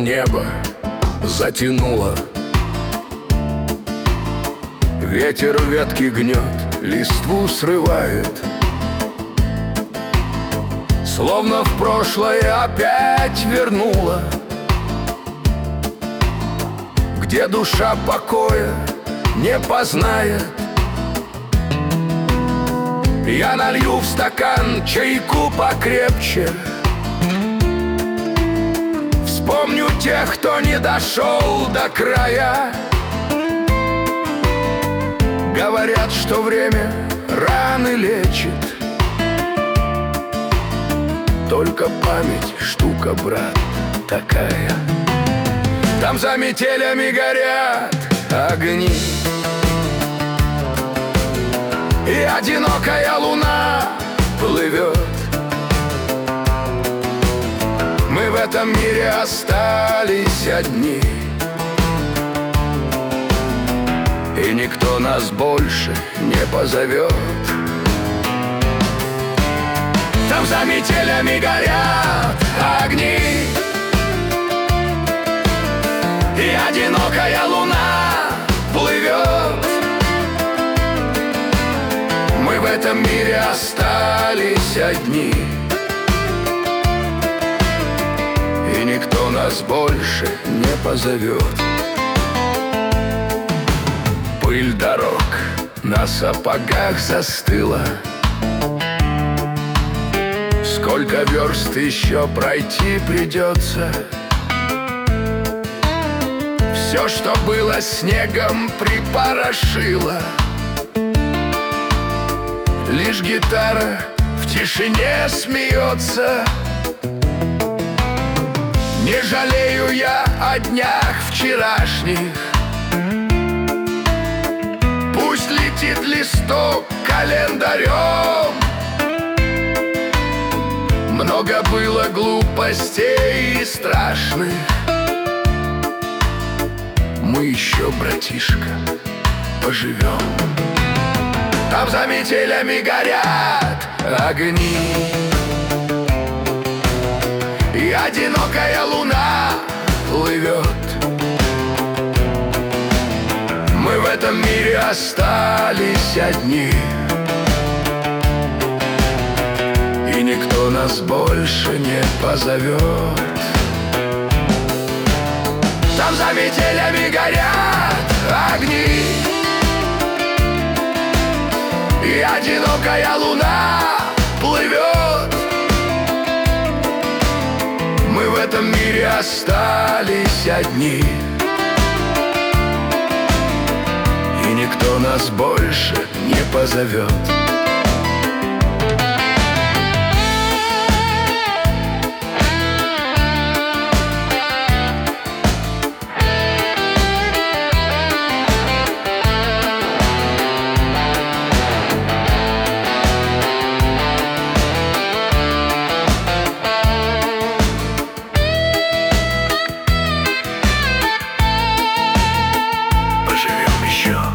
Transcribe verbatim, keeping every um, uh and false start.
небо затянуло. Ветер ветки гнет, листву срывает, словно в прошлое опять вернула, где душа покоя не познает. Я налью в стакан чайку покрепче, вспомню тех, кто не дошел до края. Говорят, что время раны лечит, только память штука, брат, такая. Там за метелями горят огни, и одинокая луна плывет. Мы в этом мире остались одни, и никто нас больше не позовет. Там за метелями горят огни, и одинокая луна плывет. Мы в этом мире остались одни, и никто нас больше не позовет. Пыль дорог на сапогах застыла, сколько верст еще пройти придется. Все, что было снегом, припорошило. Лишь гитара в тишине смеется. Не жалею я о днях вчерашних. Пусть летит листок календарем. Много было глупостей и страшных. Мы еще, братишка, поживем. Там за метелями горят огни, и одинокая луна плывет. Мы в этом мире остались одни, и никто нас больше не позовет. Там за метелями горят огни, и одинокая луна плывет. Мы в этом мире остались одни, и никто нас больше не позовет. Поживем еще.